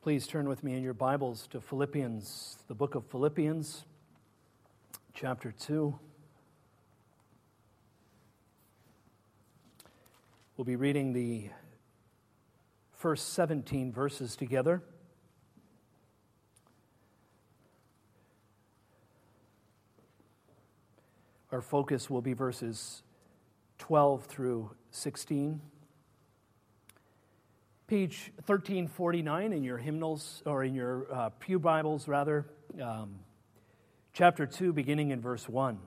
Please turn with me in your Bibles to Philippians, the book of Philippians, chapter 2. We'll be reading the first 17 verses together. Our focus will be verses 12 through 16. Page 1349 in your hymnals, or in your pew Bibles rather, chapter 2, beginning in verse 1.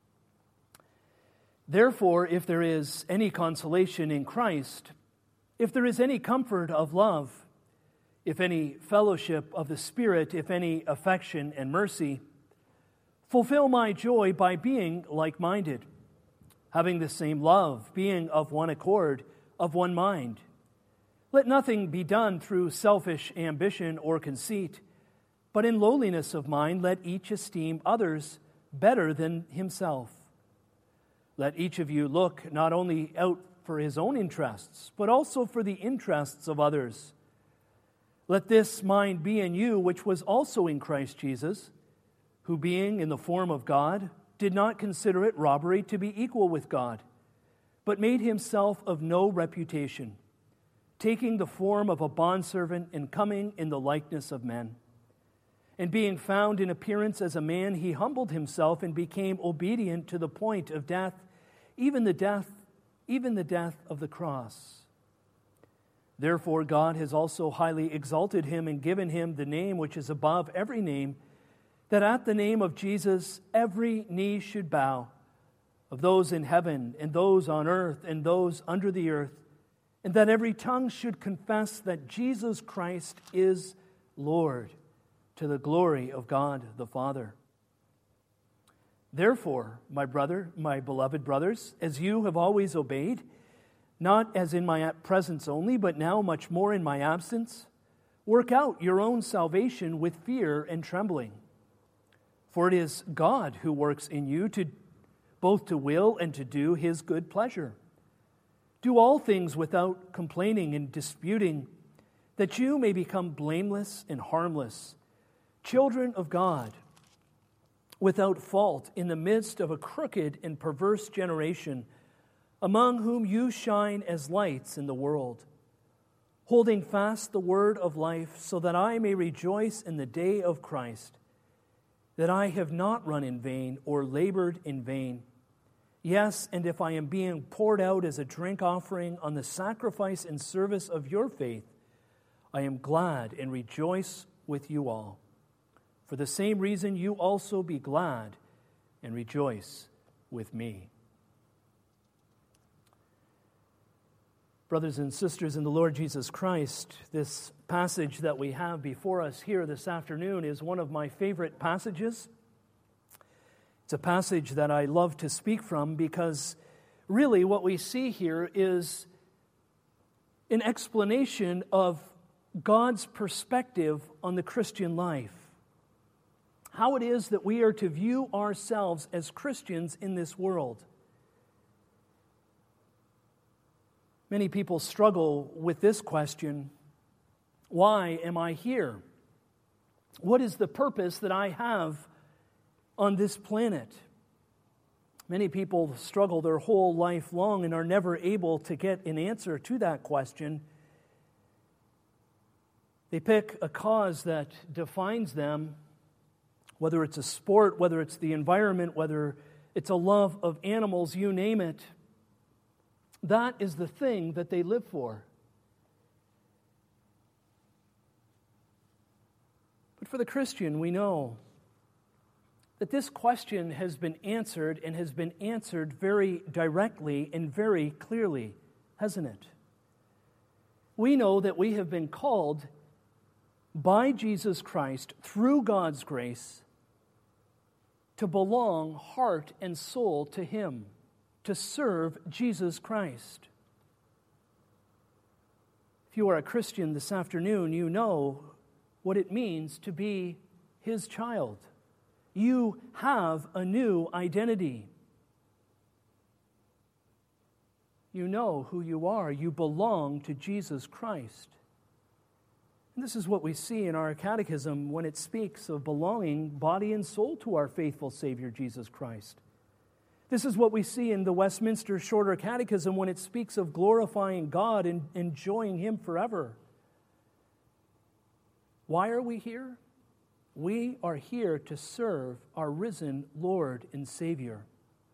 Therefore, if there is any consolation in Christ, if there is any comfort of love, if any fellowship of the Spirit, if any affection and mercy, fulfill my joy by being like-minded, having the same love, being of one accord, of one mind. Let nothing be done through selfish ambition or conceit, but in lowliness of mind let each esteem others better than himself. Let each of you look not only out for his own interests, but also for the interests of others. Let this mind be in you, which was also in Christ Jesus, who being in the form of God, did not consider it robbery to be equal with God, but made himself of no reputation, taking the form of a bondservant and coming in the likeness of men. And being found in appearance as a man, he humbled himself and became obedient to the point of death, even the death of the cross. Therefore God has also highly exalted him and given him the name which is above every name, that at the name of Jesus every knee should bow, of those in heaven and those on earth and those under the earth, and that every tongue should confess that Jesus Christ is Lord, to the glory of God the Father. Therefore, my beloved brothers, as you have always obeyed, not as in my presence only, but now much more in my absence, work out your own salvation with fear and trembling. For it is God who works in you both to will and to do his good pleasure. Do all things without complaining and disputing, that you may become blameless and harmless, children of God, without fault in the midst of a crooked and perverse generation, among whom you shine as lights in the world, holding fast the word of life, so that I may rejoice in the day of Christ, that I have not run in vain or labored in vain. Yes, and if I am being poured out as a drink offering on the sacrifice and service of your faith, I am glad and rejoice with you all. For the same reason, you also be glad and rejoice with me. Brothers and sisters in the Lord Jesus Christ, this passage that we have before us here this afternoon is one of my favorite passages. It's a passage that I love to speak from because really what we see here is an explanation of God's perspective on the Christian life. How it is that we are to view ourselves as Christians in this world. Many people struggle with this question: why am I here? What is the purpose that I have on this planet? Many people struggle their whole life long and are never able to get an answer to that question. They pick a cause that defines them, whether it's a sport, whether it's the environment, whether it's a love of animals, you name it. That is the thing that they live for. But for the Christian, we know that this question has been answered, and has been answered very directly and very clearly, hasn't it? We know that we have been called by Jesus Christ through God's grace to belong heart and soul to Him, to serve Jesus Christ. If you are a Christian this afternoon, you know what it means to be His child. You have a new identity. You know who you are. You belong to Jesus Christ. This is what we see in our catechism when it speaks of belonging body and soul to our faithful Savior, Jesus Christ. This is what we see in the Westminster Shorter Catechism when it speaks of glorifying God and enjoying Him forever. Why are we here? We are here to serve our risen Lord and Savior.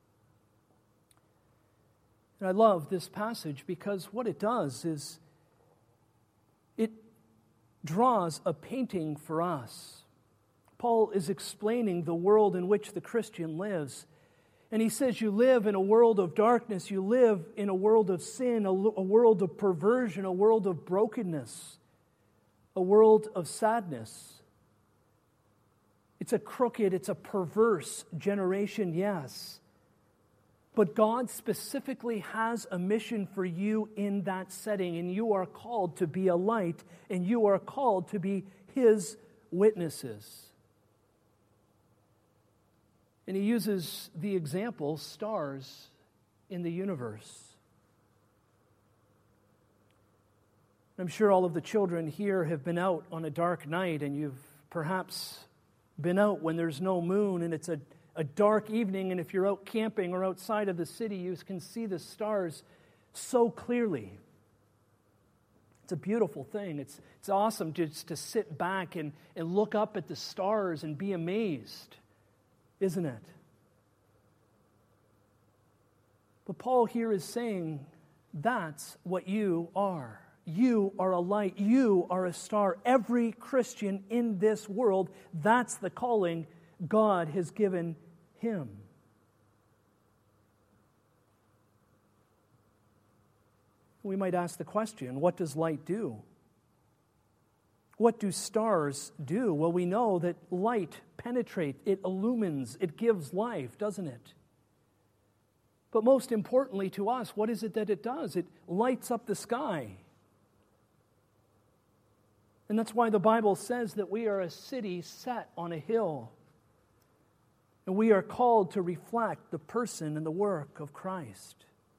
And I love this passage because what it does is it draws a painting for us. Paul is explaining the world in which the Christian lives. And he says you live in a world of darkness, you live in a world of sin, a world of perversion, a world of brokenness, a world of sadness. It's a crooked, it's a perverse generation, yes. But God specifically has a mission for you in that setting, and you are called to be a light, and you are called to be His witnesses. And he uses the example, stars in the universe. I'm sure all of the children here have been out on a dark night, and you've perhaps been out when there's no moon, and it's a dark evening, and if you're out camping or outside of the city, you can see the stars so clearly. It's a beautiful thing. It's awesome just to sit back and look up at the stars and be amazed. Isn't it? But Paul here is saying that's what you are. You are a light. You are a star. Every Christian in this world, that's the calling God has given him. We might ask the question, what does light do? What do stars do? Well, we know that light penetrates, it illumines, it gives life, doesn't it? But most importantly to us, what is it that it does? It lights up the sky. And that's why the Bible says that we are a city set on a hill. And we are called to reflect the person and the work of Christ.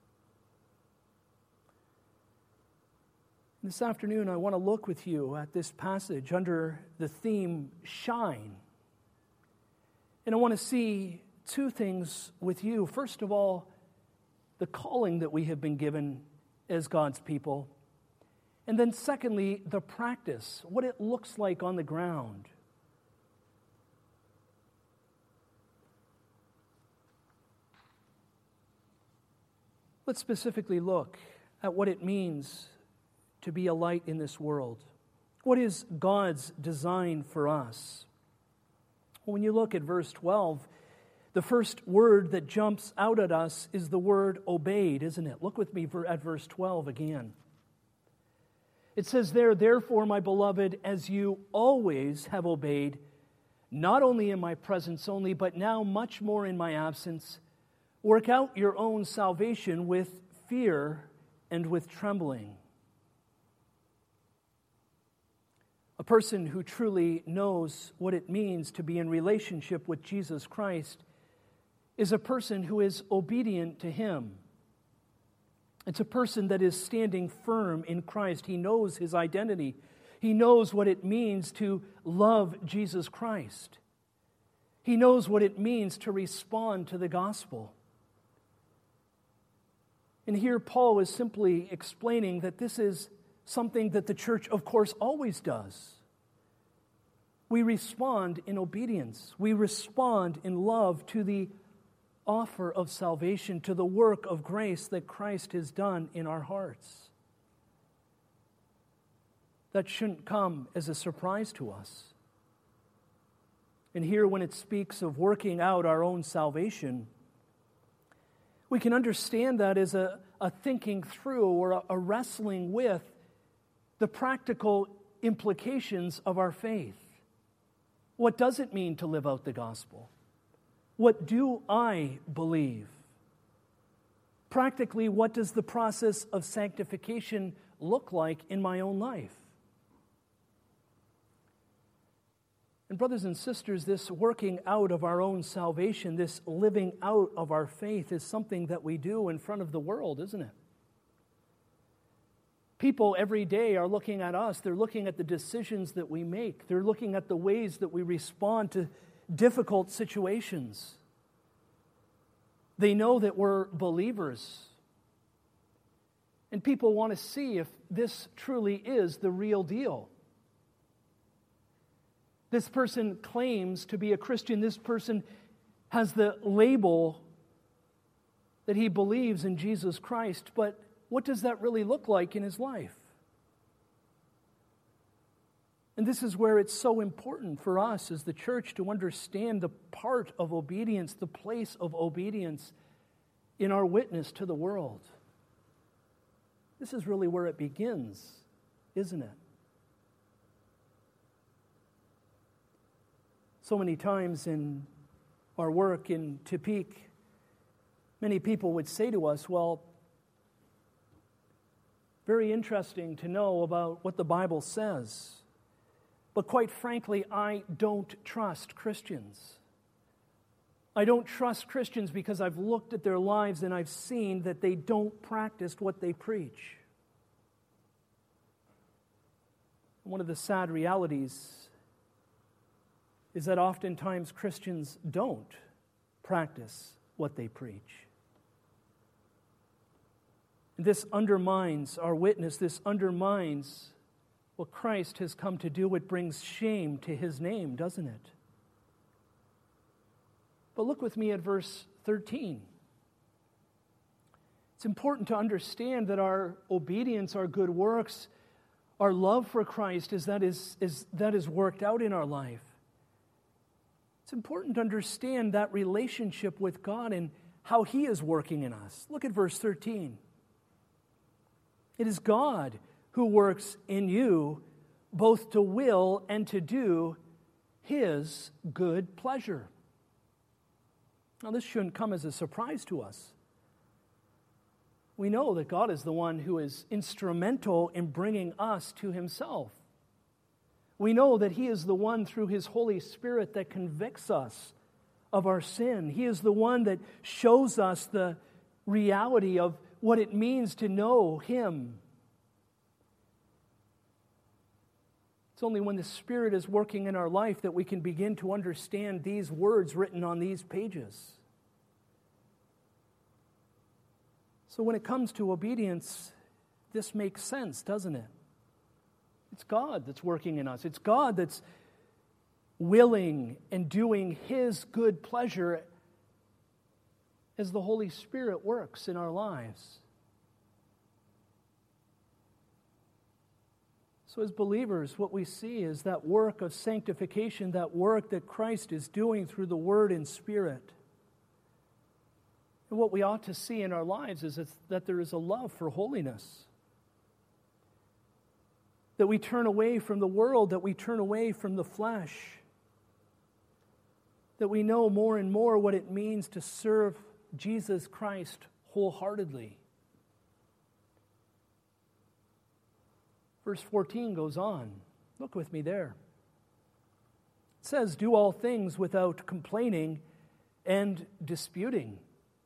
This afternoon, I want to look with you at this passage under the theme, Shine. And I want to see two things with you. First of all, the calling that we have been given as God's people. And then secondly, the practice, what it looks like on the ground. Let's specifically look at what it means to be a light in this world. What is God's design for us? When you look at verse 12, the first word that jumps out at us is the word obeyed, isn't it? Look with me at verse 12 again. It says there, therefore, my beloved, as you always have obeyed, not only in my presence only, but now much more in my absence, work out your own salvation with fear and with trembling. A person who truly knows what it means to be in relationship with Jesus Christ is a person who is obedient to Him. It's a person that is standing firm in Christ. He knows his identity. He knows what it means to love Jesus Christ. He knows what it means to respond to the gospel. And here Paul is simply explaining that this is something that the church, of course, always does. We respond in obedience. We respond in love to the offer of salvation, to the work of grace that Christ has done in our hearts. That shouldn't come as a surprise to us. And here, when it speaks of working out our own salvation, we can understand that as a thinking through or a wrestling with the practical implications of our faith. What does it mean to live out the gospel? What do I believe? Practically, what does the process of sanctification look like in my own life? And brothers and sisters, this working out of our own salvation, this living out of our faith is something that we do in front of the world, isn't it? People every day are looking at us. They're looking at the decisions that we make. They're looking at the ways that we respond to difficult situations. They know that we're believers. And people want to see if this truly is the real deal. This person claims to be a Christian. This person has the label that he believes in Jesus Christ, but what does that really look like in his life? And this is where it's so important for us as the church to understand the part of obedience, the place of obedience in our witness to the world. This is really where it begins, isn't it? So many times in our work in Tepic, many people would say to us, well, very interesting to know about what the Bible says. But quite frankly, I don't trust Christians. I don't trust Christians because I've looked at their lives and I've seen that they don't practice what they preach. One of the sad realities is that oftentimes Christians don't practice what they preach. And this undermines our witness. This undermines what Christ has come to do. It brings shame to his name, doesn't it? But look with me at verse 13. It's important to understand that our obedience, our good works, our love for Christ that is worked out in our life. It's important to understand that relationship with God and how he is working in us. Look at verse 13. It is God who works in you both to will and to do his good pleasure. Now, this shouldn't come as a surprise to us. We know that God is the one who is instrumental in bringing us to himself. We know that he is the one through his Holy Spirit that convicts us of our sin. He is the one that shows us the reality of what it means to know him. It's only when the Spirit is working in our life that we can begin to understand these words written on these pages. So when it comes to obedience, this makes sense, doesn't it? It's God that's working in us. It's God that's willing and doing his good pleasure as the Holy Spirit works in our lives. So as believers, what we see is that work of sanctification, that work that Christ is doing through the Word and Spirit. And what we ought to see in our lives is that there is a love for holiness. That we turn away from the world, that we turn away from the flesh. That we know more and more what it means to serve Jesus Christ wholeheartedly. Verse 14 goes on. Look with me there. It says, do all things without complaining and disputing.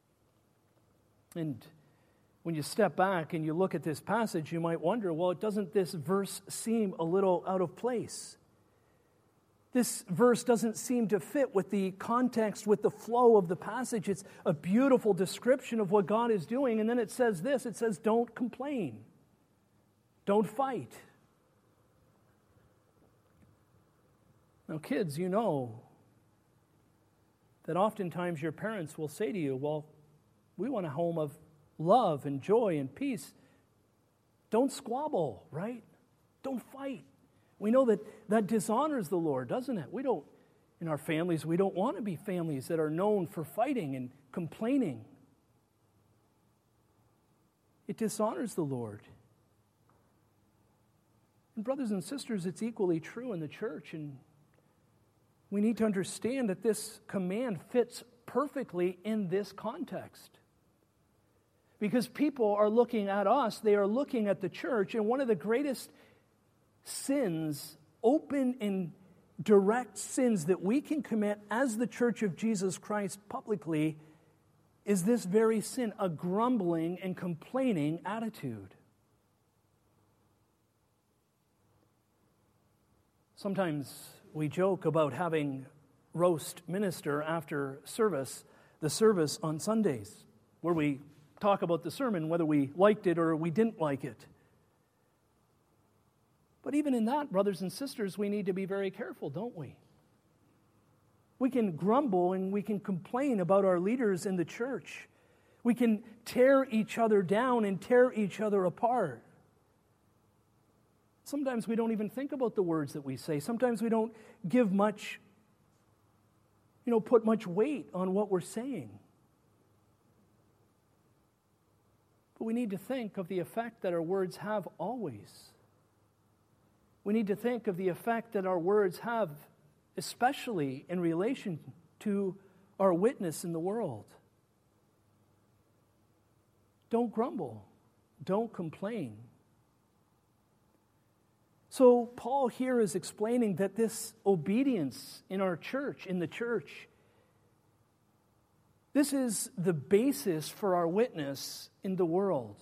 And when you step back and you look at this passage, you might wonder, well, doesn't this verse seem a little out of place? This verse doesn't seem to fit with the context, with the flow of the passage. It's a beautiful description of what God is doing. And then it says this, it says, don't complain. Don't fight. Now, kids, you know that oftentimes your parents will say to you, well, we want a home of love and joy and peace. Don't squabble, right? Don't fight. We know that dishonors the Lord, doesn't it? In our families, we don't want to be families that are known for fighting and complaining. It dishonors the Lord. And brothers and sisters, it's equally true in the church, and we need to understand that this command fits perfectly in this context. Because people are looking at us, they are looking at the church, and one of the greatest sins, open and direct sins that we can commit as the Church of Jesus Christ publicly, is this very sin, a grumbling and complaining attitude. Sometimes we joke about having roast minister after the service on Sundays, where we talk about the sermon, whether we liked it or we didn't like it. But even in that, brothers and sisters, we need to be very careful, don't we? We can grumble and we can complain about our leaders in the church. We can tear each other down and tear each other apart. Sometimes we don't even think about the words that we say. Sometimes we don't give much, put much weight on what we're saying. But we need to think of the effect that our words have always. We need to think of the effect that our words have, especially in relation to our witness in the world. Don't grumble. Don't complain. So Paul here is explaining that this obedience in our church, in the church, this is the basis for our witness in the world.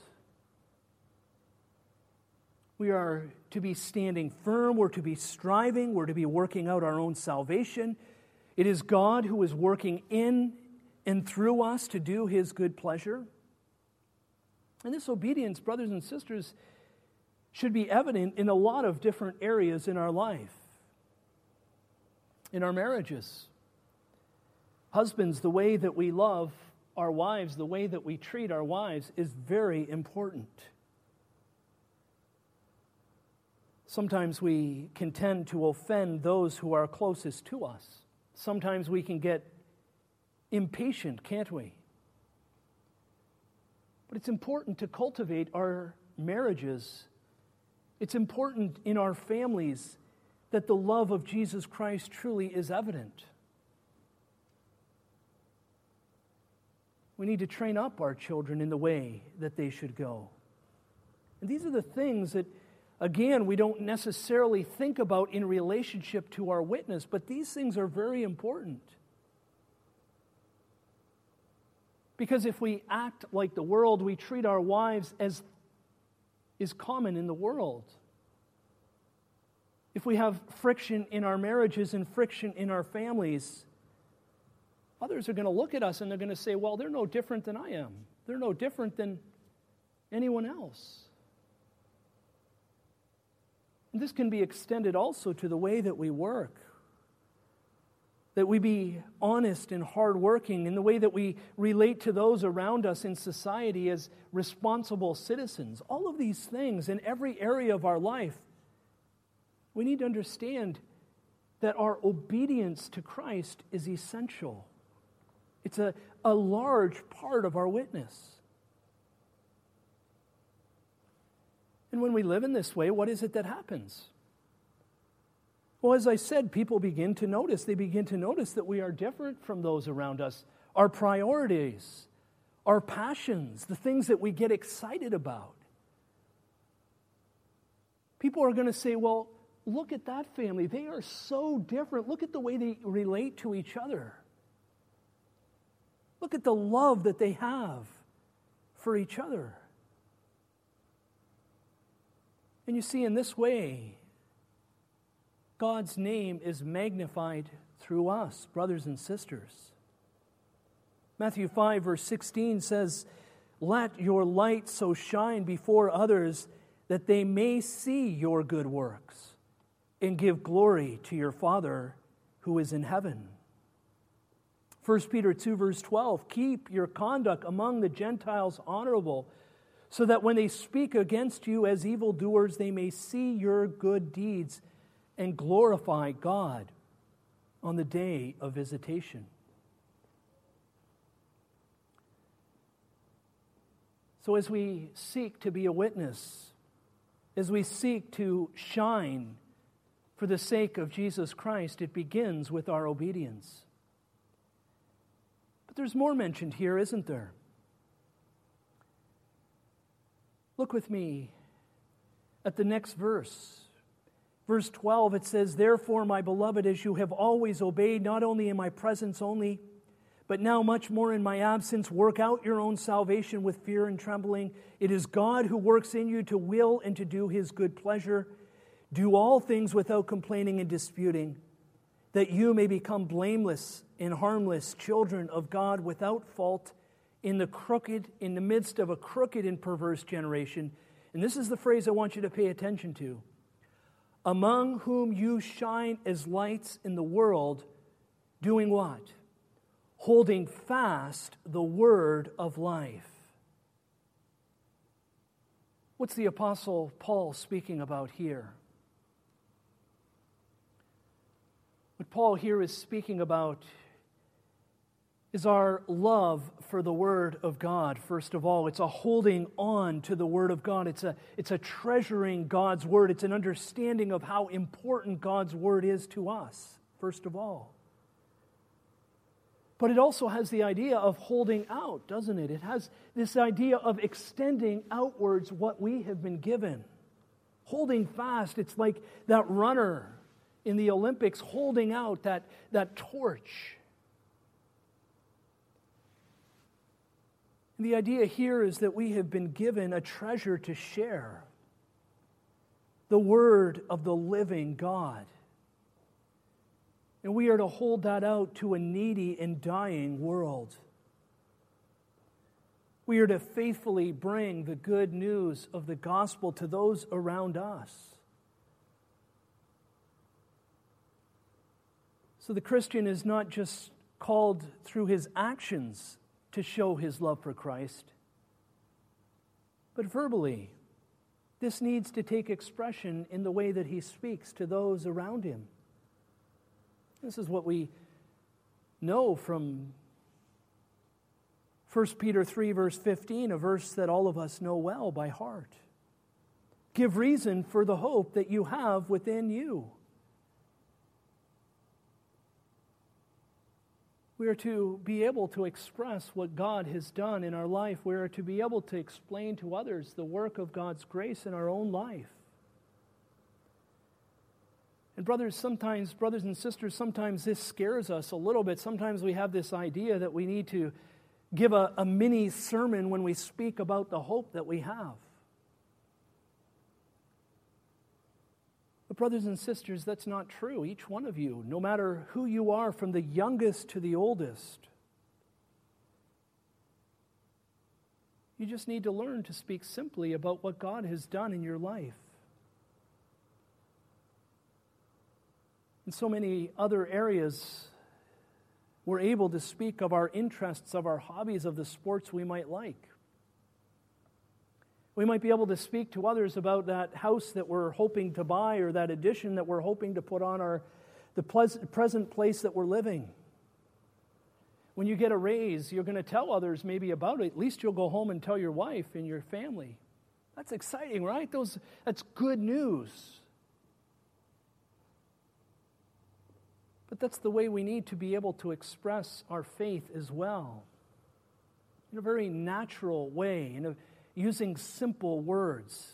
We are to be standing firm, we're to be striving, we're to be working out our own salvation. It is God who is working in and through us to do His good pleasure. And this obedience, brothers and sisters, should be evident in a lot of different areas in our life. In our marriages. Husbands, the way that we love our wives, the way that we treat our wives is very important. Sometimes we can tend to offend those who are closest to us. Sometimes we can get impatient, can't we? But it's important to cultivate our marriages. It's important in our families that the love of Jesus Christ truly is evident. We need to train up our children in the way that they should go. And these are the things that, again, we don't necessarily think about in relationship to our witness, but these things are very important. Because if we act like the world, we treat our wives as is common in the world. If we have friction in our marriages and friction in our families, others are going to look at us and they're going to say, well, they're no different than I am. They're no different than anyone else. And this can be extended also to the way that we work. That we be honest and hardworking in the way that we relate to those around us in society as responsible citizens. All of these things in every area of our life, we need to understand that our obedience to Christ is essential. It's a large part of our witness. And when we live in this way, what is it that happens? Well, as I said, people begin to notice. They begin to notice that we are different from those around us. Our priorities, our passions, the things that we get excited about. People are going to say, well, look at that family. They are so different. Look at the way they relate to each other. Look at the love that they have for each other. And you see, in this way, God's name is magnified through us, brothers and sisters. Matthew 5, verse 16 says, "Let your light so shine before others that they may see your good works and give glory to your Father who is in heaven." 1 Peter 2, verse 12, "Keep your conduct among the Gentiles honorable, so that when they speak against you as evildoers, they may see your good deeds and glorify God on the day of visitation." So as we seek to be a witness, as we seek to shine for the sake of Jesus Christ, it begins with our obedience. But there's more mentioned here, isn't there? Look with me at the next verse. Verse 12, it says, "Therefore, my beloved, as you have always obeyed, not only in my presence only, but now much more in my absence, work out your own salvation with fear and trembling. It is God who works in you to will and to do His good pleasure. Do all things without complaining and disputing, that you may become blameless and harmless children of God without fault in the midst of a crooked and perverse generation. And this is the phrase I want you to pay attention to. Among whom you shine as lights in the world, doing what? Holding fast the word of life. What's the Apostle Paul speaking about here? What Paul here is speaking about is our love for the Word of God, first of all. It's a holding on to the Word of God. It's a treasuring God's Word. It's an understanding of how important God's Word is to us, first of all. But it also has the idea of holding out, doesn't it? It has this idea of extending outwards what we have been given. Holding fast, it's like that runner in the Olympics holding out that torch. And the idea here is that we have been given a treasure to share. The Word of the living God. And we are to hold that out to a needy and dying world. We are to faithfully bring the good news of the gospel to those around us. So the Christian is not just called through his actions to show his love for Christ, but verbally. This needs to take expression in the way that he speaks to those around him. This is what we know from 1 Peter 3, verse 15, a verse that all of us know well by heart. Give reason for the hope that you have within you. We are to be able to express what God has done in our life. We are to be able to explain to others the work of God's grace in our own life. And brothers and sisters, sometimes this scares us a little bit. Sometimes we have this idea that we need to give a mini sermon when we speak about the hope that we have. But brothers and sisters, that's not true. Each one of you, no matter who you are, from the youngest to the oldest, you just need to learn to speak simply about what God has done in your life. In so many other areas, we're able to speak of our interests, of our hobbies, of the sports we might like. We might be able to speak to others about that house that we're hoping to buy or that addition that we're hoping to put on the present place that we're living. When you get a raise, you're going to tell others maybe about it. At least you'll go home and tell your wife and your family. That's exciting, right? That's good news. But that's the way we need to be able to express our faith as well. In a very natural way, using simple words.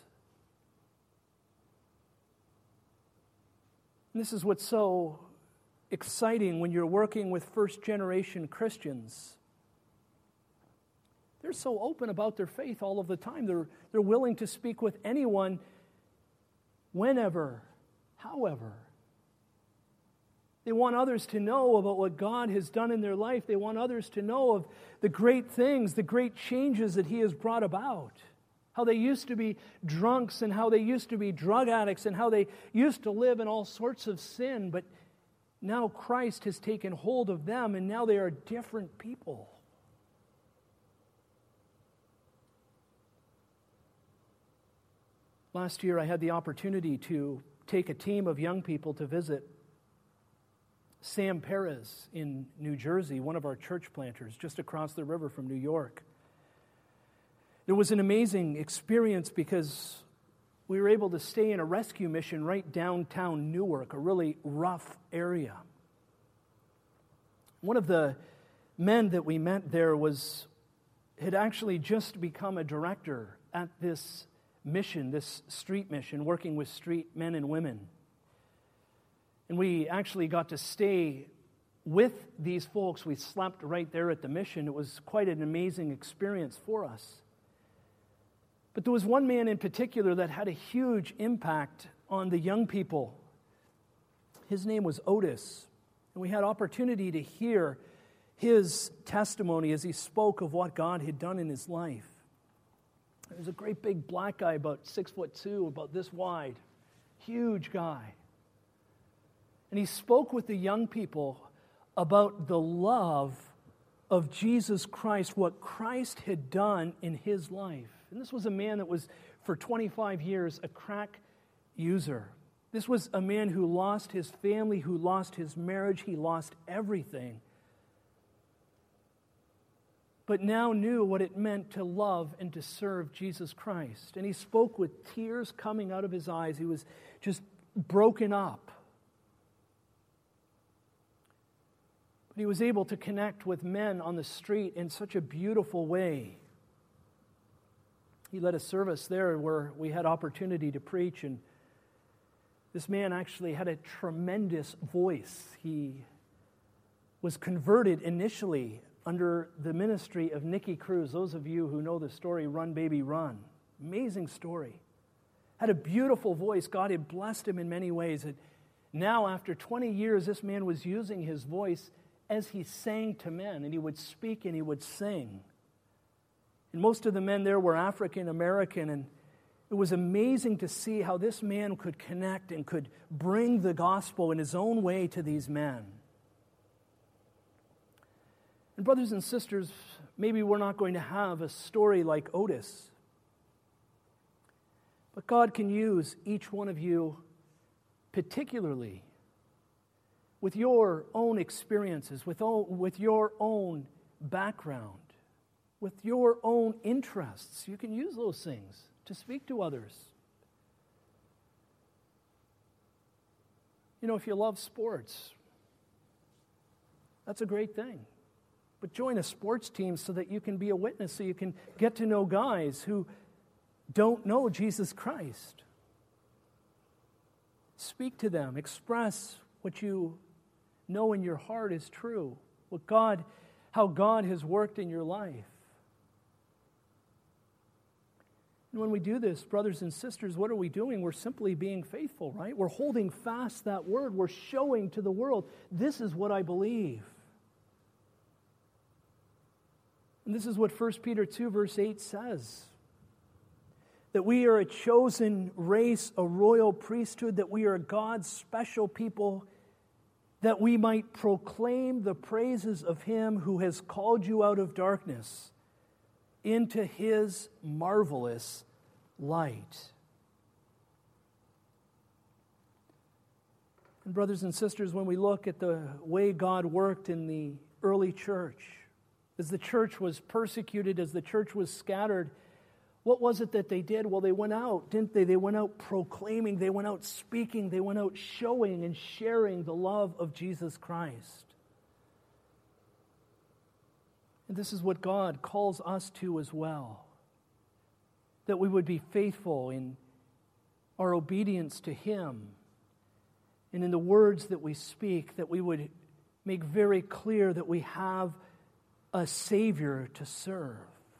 And this is what's so exciting when you're working with first-generation Christians. They're so open about their faith all of the time. They're willing to speak with anyone, whenever, however. They want others to know about what God has done in their life. They want others to know of the great things, the great changes that He has brought about. How they used to be drunks and how they used to be drug addicts and how they used to live in all sorts of sin. But now Christ has taken hold of them and now they are different people. Last year I had the opportunity to take a team of young people to visit Sam Perez in New Jersey, one of our church planters, just across the river from New York. There was an amazing experience because we were able to stay in a rescue mission right downtown Newark, a really rough area. One of the men that we met there had actually just become a director at this mission, this street mission, working with street men and women. And we actually got to stay with these folks. We slept right there at the mission. It was quite an amazing experience for us. But there was one man in particular that had a huge impact on the young people. His name was Otis, and we had opportunity to hear his testimony as he spoke of what God had done in his life. There was a great big black guy, about 6'2", about this wide, huge guy. And he spoke with the young people about the love of Jesus Christ, what Christ had done in his life. And this was a man that was, for 25 years, a crack user. This was a man who lost his family, who lost his marriage, he lost everything. But now knew what it meant to love and to serve Jesus Christ. And he spoke with tears coming out of his eyes. He was just broken up. But he was able to connect with men on the street in such a beautiful way. He led a service there where we had opportunity to preach, and this man actually had a tremendous voice. He was converted initially under the ministry of Nicky Cruz. Those of you who know the story, Run Baby Run. Amazing story. Had a beautiful voice. God had blessed him in many ways. And now, after 20 years, this man was using his voice as he sang to men, and he would speak and he would sing. And most of the men there were African American, and it was amazing to see how this man could connect and could bring the gospel in his own way to these men. And brothers and sisters, maybe we're not going to have a story like Otis, but God can use each one of you particularly with your own experiences, with your own background, with your own interests. You can use those things to speak to others. You know, if you love sports, that's a great thing. But join a sports team so that you can be a witness, so you can get to know guys who don't know Jesus Christ. Speak to them. Express what you know in your heart is true. How God has worked in your life. And when we do this, brothers and sisters, what are we doing? We're simply being faithful, right? We're holding fast that word. We're showing to the world, this is what I believe. And this is what 1 Peter 2 verse 8 says. That we are a chosen race, a royal priesthood, that we are God's special people, that we might proclaim the praises of Him who has called you out of darkness into His marvelous light. And brothers and sisters, when we look at the way God worked in the early church, as the church was persecuted, as the church was scattered, what was it that they did? Well, they went out, didn't they? They went out proclaiming, they went out speaking, they went out showing and sharing the love of Jesus Christ. And this is what God calls us to as well. That we would be faithful in our obedience to Him and in the words that we speak, that we would make very clear that we have a Savior to serve.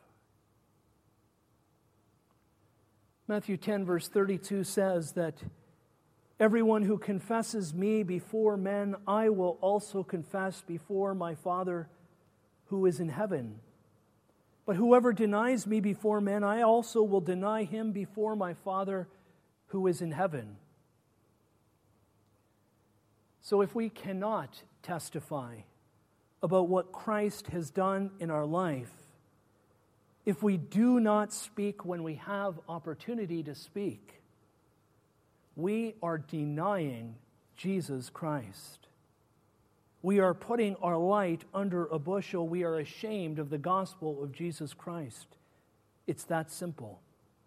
Matthew 10 verse 32 says that everyone who confesses me before men, I will also confess before my Father who is in heaven. But whoever denies me before men, I also will deny him before my Father who is in heaven. So if we cannot testify about what Christ has done in our life, if we do not speak when we have opportunity to speak, we are denying Jesus Christ. We are putting our light under a bushel. We are ashamed of the gospel of Jesus Christ. It's that simple.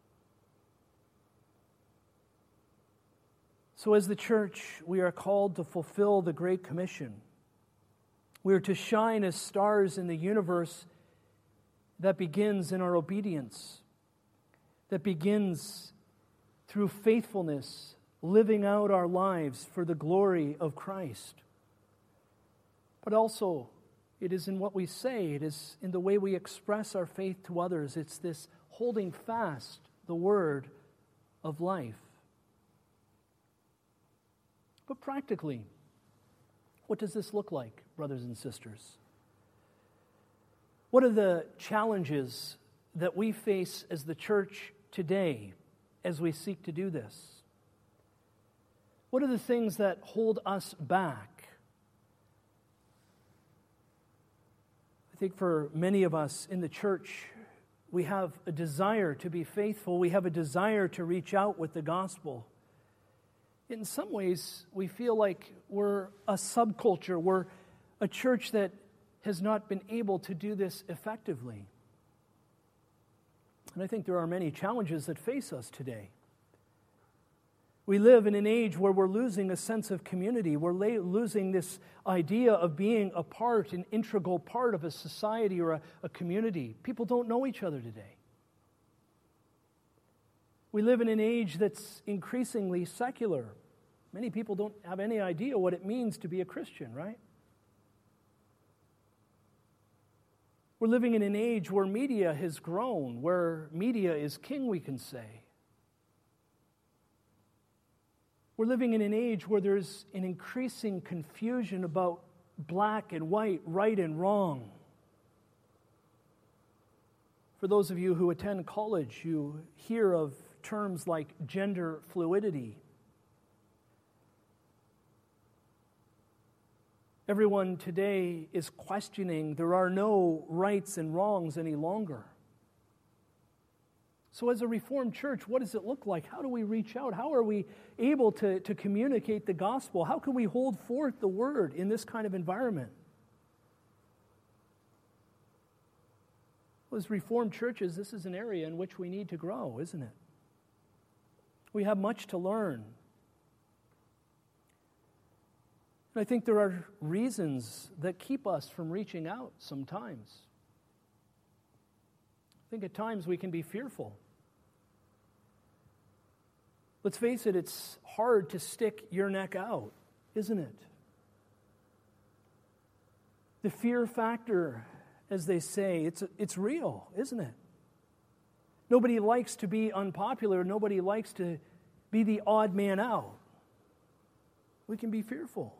So as the church, we are called to fulfill the Great Commission. We are to shine as stars in the universe. That begins in our obedience, that begins through faithfulness, living out our lives for the glory of Christ. But also, it is in what we say, it is in the way we express our faith to others. It's this holding fast the word of life. But practically, what does this look like, brothers and sisters? What are the challenges that we face as the church today as we seek to do this? What are the things that hold us back? I think for many of us in the church, we have a desire to be faithful. We have a desire to reach out with the gospel. In some ways, we feel like we're a subculture. We're a church that has not been able to do this effectively. And I think there are many challenges that face us today. We live in an age where we're losing a sense of community. We're losing this idea of being a part, an integral part of a society or a community. People don't know each other today. We live in an age that's increasingly secular. Many people don't have any idea what it means to be a Christian, right? We're living in an age where media has grown, where media is king, we can say. We're living in an age where there's an increasing confusion about black and white, right and wrong. For those of you who attend college, you hear of terms like gender fluidity. Everyone today is questioning there are no rights and wrongs any longer. So as a Reformed church, what does it look like? How do we reach out? How are we able to communicate the gospel? How can we hold forth the word in this kind of environment? Well, as Reformed churches, this is an area in which we need to grow, isn't it? We have much to learn. And I think there are reasons that keep us from reaching out sometimes. I think at times we can be fearful. Let's face it, it's hard to stick your neck out, isn't it? The fear factor, as they say, it's real, isn't it? Nobody likes to be unpopular. Nobody likes to be the odd man out. We can be fearful.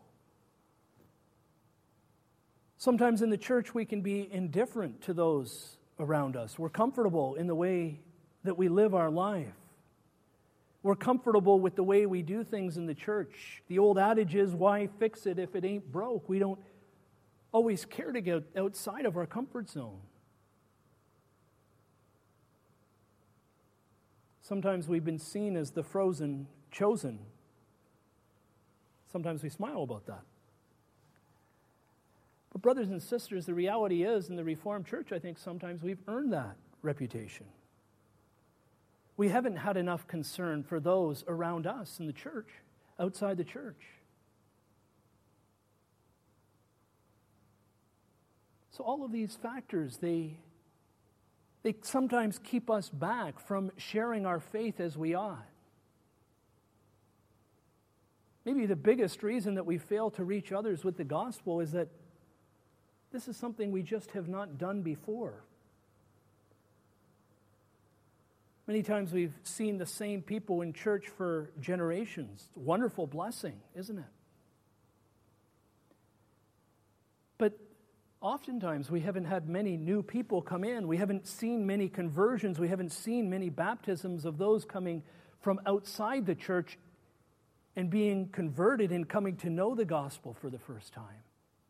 Sometimes in the church we can be indifferent to those around us. We're comfortable in the way that we live our life. We're comfortable with the way we do things in the church. The old adage is, why fix it if it ain't broke? We don't always care to get outside of our comfort zone. Sometimes we've been seen as the frozen chosen. Sometimes we smile about that. But brothers and sisters, the reality is in the Reformed Church, I think sometimes we've earned that reputation. We haven't had enough concern for those around us in the church, outside the church. So all of these factors, they sometimes keep us back from sharing our faith as we ought. Maybe the biggest reason that we fail to reach others with the gospel is that this is something we just have not done before. Many times we've seen the same people in church for generations. It's a wonderful blessing, isn't it? But oftentimes we haven't had many new people come in. We haven't seen many conversions. We haven't seen many baptisms of those coming from outside the church and being converted and coming to know the gospel for the first time.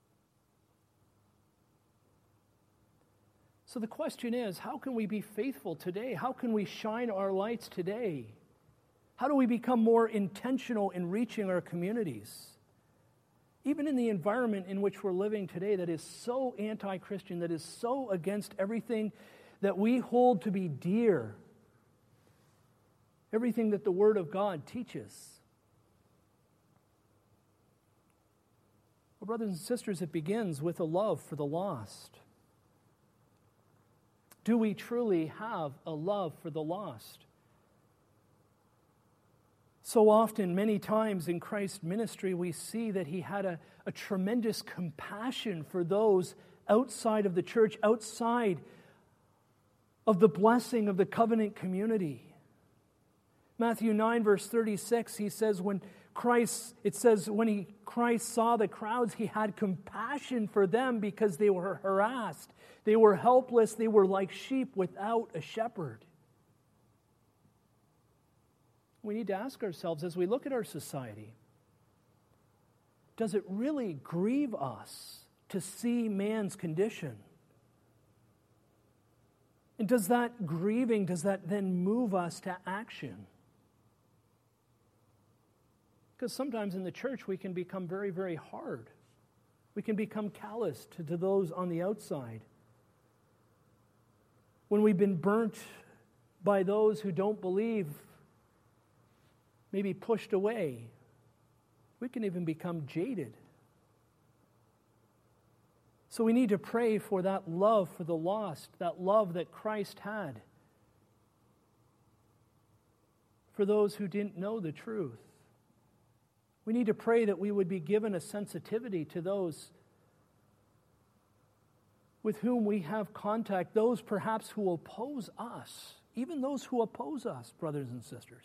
So the question is, how can we be faithful today? How can we shine our lights today? How do we become more intentional in reaching our communities? Even in the environment in which we're living today that is so anti-Christian, that is so against everything that we hold to be dear, everything that the Word of God teaches. Well, brothers and sisters, it begins with a love for the lost. Do we truly have a love for the lost? So often, many times in Christ's ministry, we see that he had a tremendous compassion for those outside of the church, outside of the blessing of the covenant community. Matthew 9, verse 36, he says, when Christ, it says, when Christ saw the crowds, he had compassion for them because they were harassed. They were helpless. They were like sheep without a shepherd. We need to ask ourselves, as we look at our society, does it really grieve us to see man's condition? And does that then move us to action? Because sometimes in the church we can become very, very hard. We can become callous to those on the outside. When we've been burnt by those who don't believe, maybe pushed away, we can even become jaded. So we need to pray for that love for the lost, that love that Christ had for those who didn't know the truth. We need to pray that we would be given a sensitivity to those with whom we have contact, those perhaps who oppose us, even those who oppose us, brothers and sisters.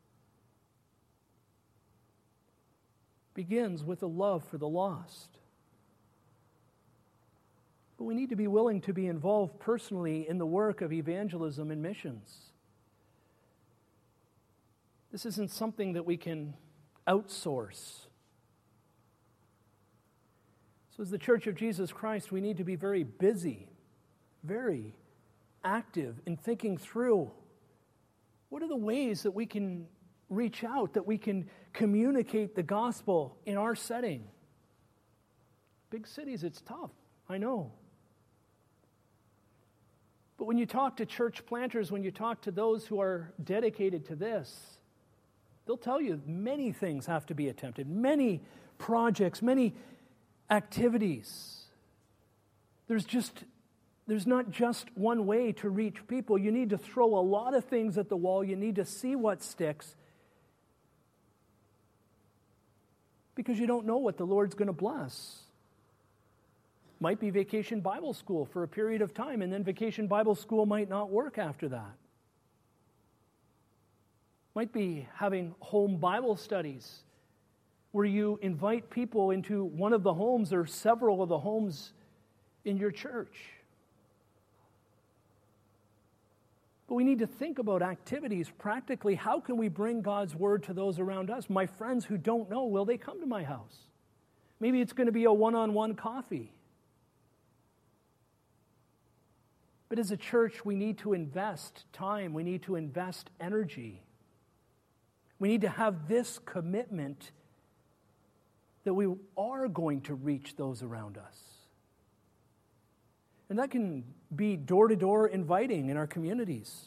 Begins with a love for the lost. But we need to be willing to be involved personally in the work of evangelism and missions. This isn't something that we can outsource. So as the Church of Jesus Christ, we need to be very busy, very active in thinking through what are the ways that we can reach out, that we can communicate the gospel in our setting. Big cities, it's tough, I know. But when you talk to church planters, when you talk to those who are dedicated to this, they'll tell you many things have to be attempted, many projects, many activities. There's not just one way to reach people. You need to throw a lot of things at the wall. You need to see what sticks, because you don't know what the Lord's going to bless. Might be Vacation Bible School for a period of time, and then Vacation Bible School might not work after that. Might be having home Bible studies where you invite people into one of the homes or several of the homes in your church. But we need to think about activities practically. How can we bring God's word to those around us? My friends who don't know, will they come to my house? Maybe it's going to be a one-on-one coffee. But as a church, we need to invest time. We need to invest energy. We need to have this commitment that we are going to reach those around us. And that can be door-to-door inviting in our communities.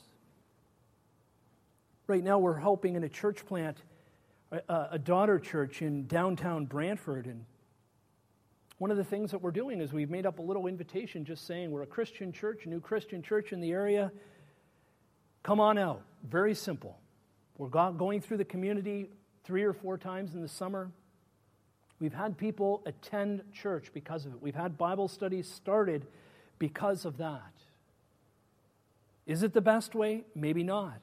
Right now we're helping in a church plant, a daughter church in downtown Brantford. And one of the things that we're doing is we've made up a little invitation just saying we're a Christian church, a new Christian church in the area. Come on out. Very simple. We're going through the community 3 or 4 times in the summer. We've had people attend church because of it. We've had Bible studies started because of that. Is it the best way? Maybe not.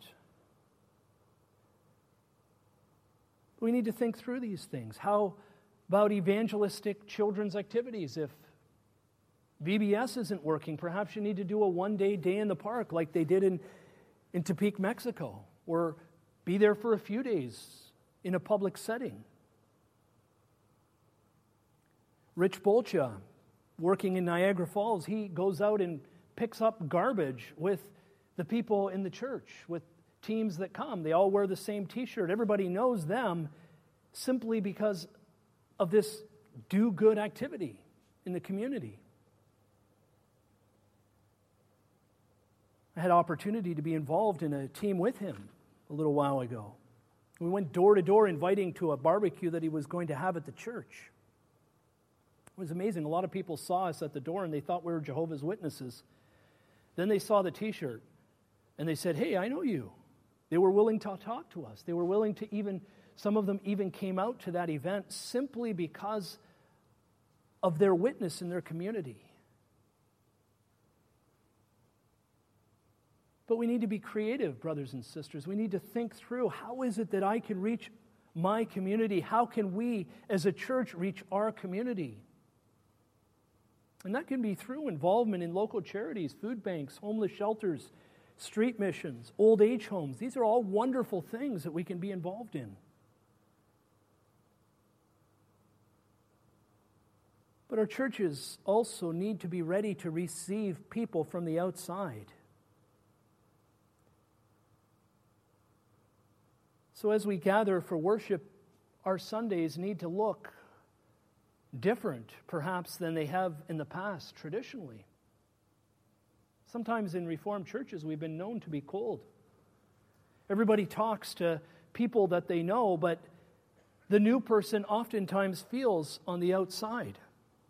We need to think through these things. How about evangelistic children's activities? If VBS isn't working, perhaps you need to do a one-day day in the park like they did in Tepic, Mexico, or be there for a few days in a public setting. Rich Bolcha, working in Niagara Falls, he goes out and picks up garbage with the people in the church, with teams that come. They all wear the same t-shirt. Everybody knows them simply because of this do-good activity in the community. I had opportunity to be involved in a team with him a little while ago. We went door to door inviting to a barbecue that he was going to have at the church. It was amazing. A lot of people saw us at the door and they thought we were Jehovah's Witnesses. Then they saw the t-shirt and they said, "Hey, I know you." They were willing to talk to us. They were willing to some of them even came out to that event simply because of their witness in their community. But we need to be creative, brothers and sisters. We need to think through, how is it that I can reach my community? How can we as a church reach our community? And that can be through involvement in local charities, food banks, homeless shelters, street missions, old age homes. These are all wonderful things that we can be involved in. But our churches also need to be ready to receive people from the outside. So as we gather for worship, our Sundays need to look different, perhaps, than they have in the past traditionally. Sometimes in Reformed churches, we've been known to be cold. Everybody talks to people that they know, but the new person oftentimes feels on the outside.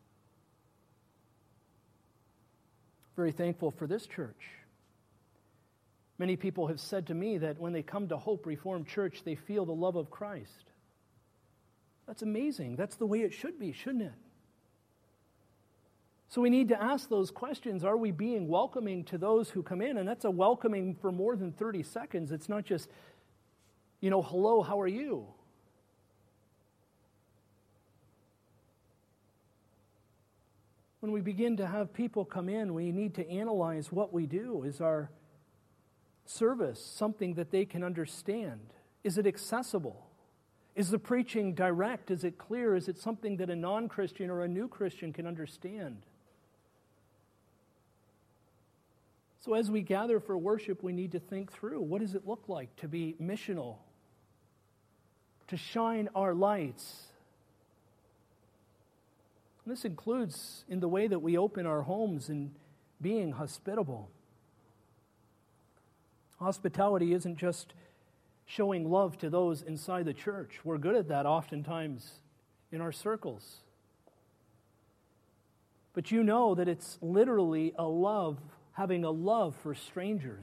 Very thankful for this church. Many people have said to me that when they come to Hope Reformed Church, they feel the love of Christ. That's amazing. That's the way it should be, shouldn't it? So we need to ask those questions. Are we being welcoming to those who come in? And that's a welcoming for more than 30 seconds. It's not just, hello, how are you? When we begin to have people come in, we need to analyze what we do. Is our service something that they can understand? Is it accessible? Is the preaching direct? Is it clear? Is it something that a non-Christian or a new Christian can understand? So as we gather for worship, we need to think through, what does it look like to be missional? To shine our lights? And this includes in the way that we open our homes and being hospitable. Hospitality isn't just showing love to those inside the church. We're good at that oftentimes in our circles. But you know that it's literally having a love for strangers.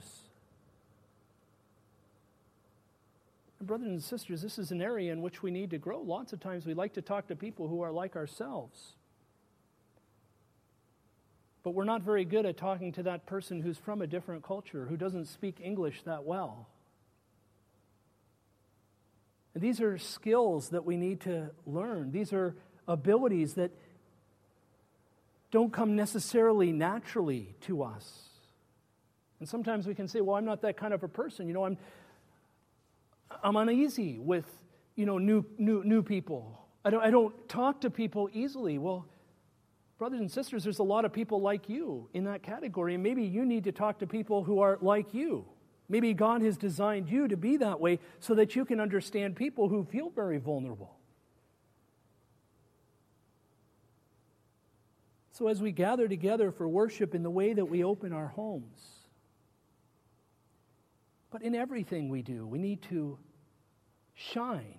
And brothers and sisters, this is an area in which we need to grow. Lots of times we like to talk to people who are like ourselves. But we're not very good at talking to that person who's from a different culture, who doesn't speak English that well. And these are skills that we need to learn. These are abilities that don't come necessarily naturally to us. And sometimes we can say, well, I'm not that kind of a person. I'm uneasy with, new people. I don't talk to people easily. Well, brothers and sisters, there's a lot of people like you in that category, and maybe you need to talk to people who are like you. Maybe God has designed you to be that way so that you can understand people who feel very vulnerable. So as we gather together for worship in the way that we open our homes, but in everything we do, we need to shine.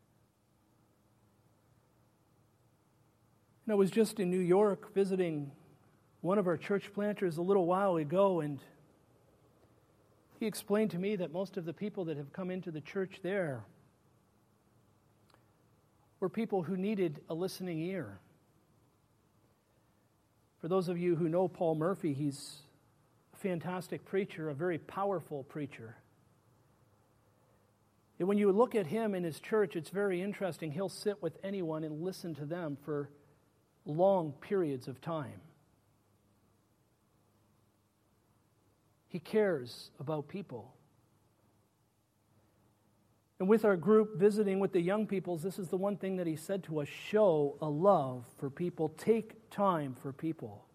And I was just in New York visiting one of our church planters a little while ago, and he explained to me that most of the people that have come into the church there were people who needed a listening ear. For those of you who know Paul Murphy, he's a fantastic preacher, a very powerful preacher. And when you look at him in his church, it's very interesting. He'll sit with anyone and listen to them for long periods of time. He cares about people. And with our group visiting with the young peoples, this is the one thing that he said to us: show a love for people, take time for people.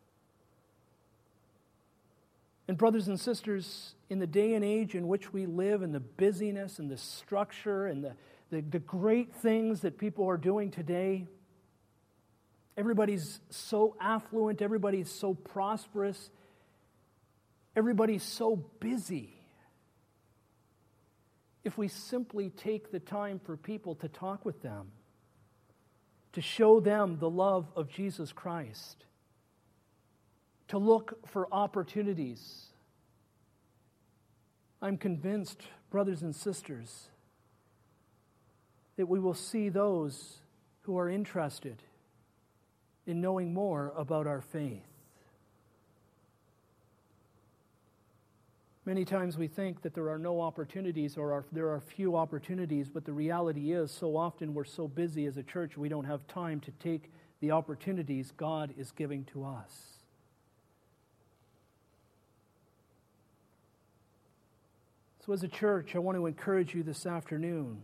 And brothers and sisters, in the day and age in which we live, and the busyness and the structure and the great things that people are doing today, everybody's so affluent, everybody's so prosperous, everybody's so busy. If we simply take the time for people to talk with them, to show them the love of Jesus Christ, to look for opportunities, I'm convinced, brothers and sisters, that we will see those who are interested in knowing more about our faith. Many times we think that there are no opportunities or there are few opportunities, but the reality is so often we're so busy as a church we don't have time to take the opportunities God is giving to us. So as a church, I want to encourage you this afternoon.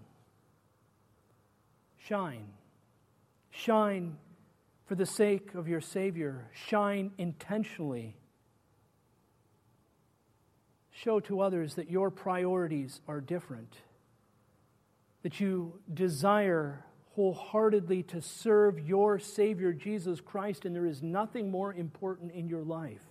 Shine. Shine for the sake of your Savior. Shine intentionally. Show to others that your priorities are different, that you desire wholeheartedly to serve your Savior, Jesus Christ, and there is nothing more important in your life.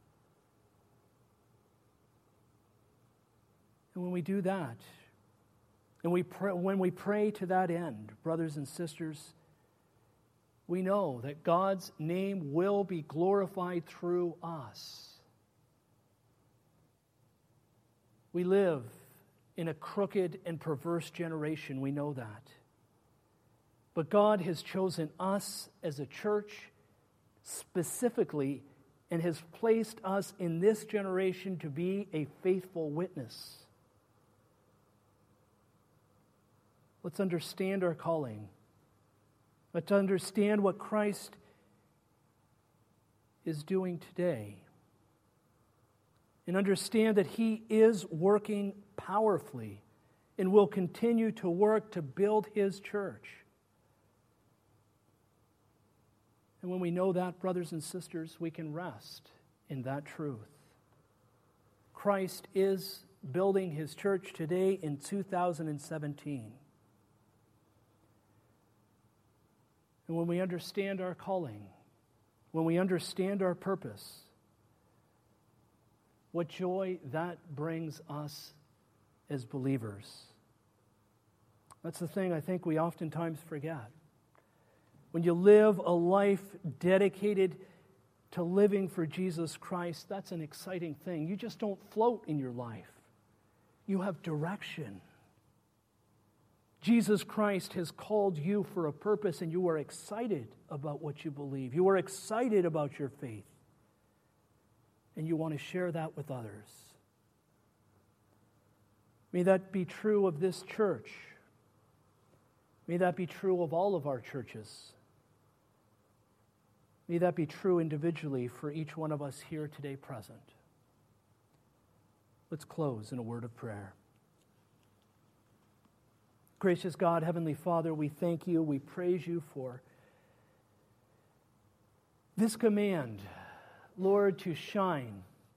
And when we do that, and when we pray to that end, brothers and sisters, we know that God's name will be glorified through us. We live in a crooked and perverse generation, we know that. But God has chosen us as a church specifically and has placed us in this generation to be a faithful witness. Let's understand our calling. Let's understand what Christ is doing today. And understand that He is working powerfully and will continue to work to build His church. And when we know that, brothers and sisters, we can rest in that truth. Christ is building His church today in 2017. And when we understand our calling, when we understand our purpose, what joy that brings us as believers. That's the thing I think we oftentimes forget. When you live a life dedicated to living for Jesus Christ, that's an exciting thing. You just don't float in your life. You have direction. Jesus Christ has called you for a purpose, and you are excited about what you believe. You are excited about your faith. And you want to share that with others. May that be true of this church. May that be true of all of our churches. May that be true individually for each one of us here today present. Let's close in a word of prayer. Gracious God, Heavenly Father, we thank you, we praise you for this command, Lord, to shine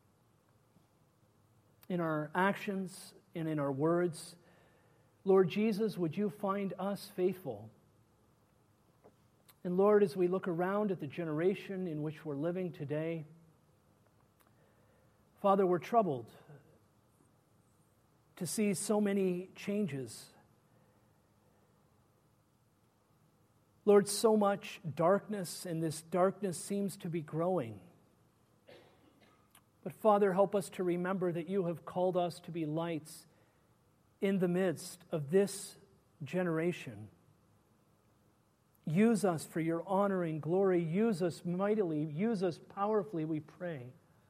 in our actions and in our words. Lord Jesus, would you find us faithful? And Lord, as we look around at the generation in which we're living today, Father, we're troubled to see so many changes. Lord, so much darkness, and this darkness seems to be growing. But Father, help us to remember that you have called us to be lights in the midst of this generation. Use us for your honor and glory. Use us mightily. Use us powerfully, we pray.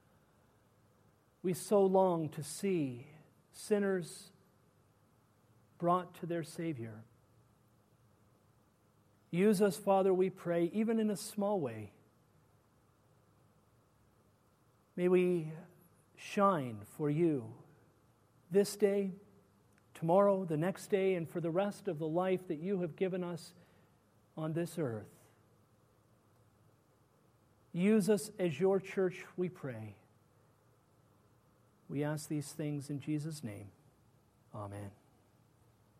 We so long to see sinners brought to their Savior. Use us, Father, we pray, even in a small way. May we shine for you this day, tomorrow, the next day, and for the rest of the life that you have given us on this earth. Use us as your church, we pray. We ask these things in Jesus' name. Amen.